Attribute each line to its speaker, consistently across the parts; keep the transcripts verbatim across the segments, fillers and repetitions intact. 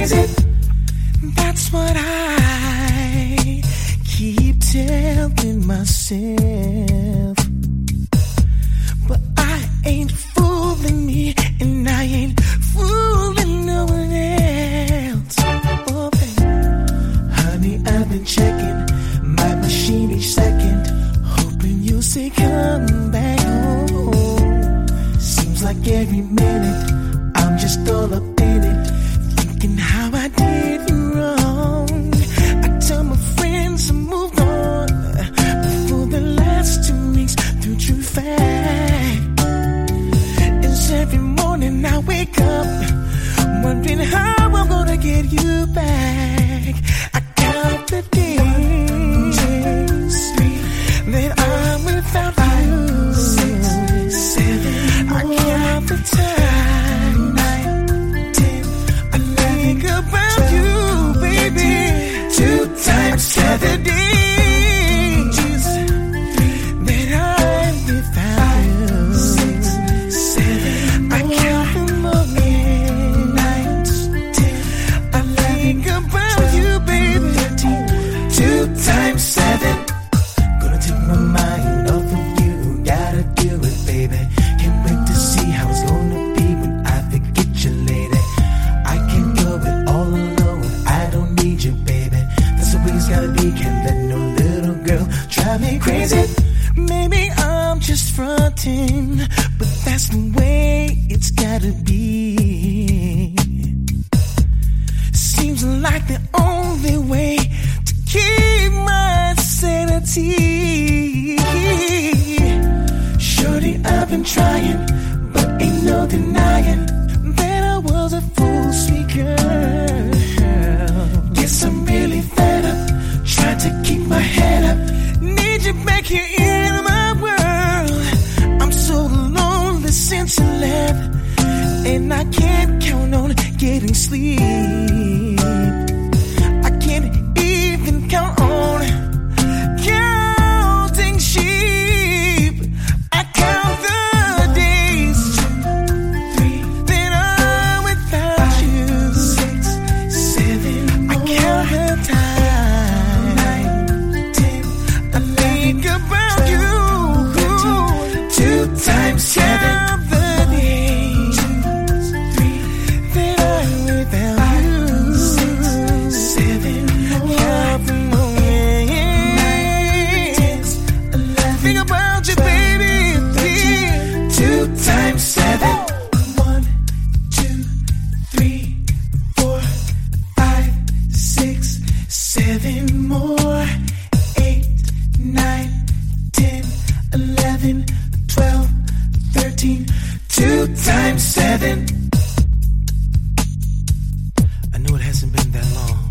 Speaker 1: crazy. That's what I keep telling myself. But I ain't fooling me, and I ain't fooling no one else. Oh, baby. Honey, I've been checking my machine each second, hoping you'll say come back home. Seems like every minute I'm just all up in it, thinking how I did you wrong. I tell my friends I moved on before the last two weeks through true fact. It's every morning I wake up wondering how I'm gonna get you back. I count the days that I'm without you. Six, seven, I count the time. Nine, ten, I think about you, baby. Two times seven days that I'm without you. Six, seven, I count them again. Nine, ten, I think about you, baby. Thirteen, two times seven. Gonna take my mind off of you. Gotta do it, baby. Can't wait to see how it's gonna be when I forget you, lady. I can't go it all alone. I don't need you, baby. That's the way it's gotta be. Can't let no little girl drive me crazy. Maybe I'm just fronting, but that's the way it's gotta be. Seems like the only way to keep my sanity. Shorty, I've been trying, but ain't no denying that I was a fool, sweet girl. Guess I'm really fed up, trying to keep my head up. Need you back here in my world. I'm so lonely since you left, and I can't count on getting sleep. I can't even count on counting sheep. I count the days, three, that I'm without you. Six, seven, I count the time. Nine, ten, I think about you. Two times seven. Seven more, eight, nine, ten, eleven, twelve, thirteen, two times seven. I know it hasn't been that long,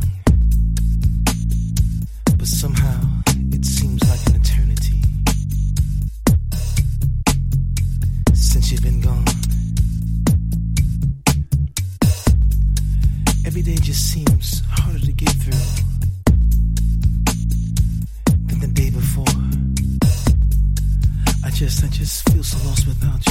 Speaker 1: but somehow it seems like an eternity since you've been gone. Every day just seems harder to get through than the day before. I just, I just feel so lost without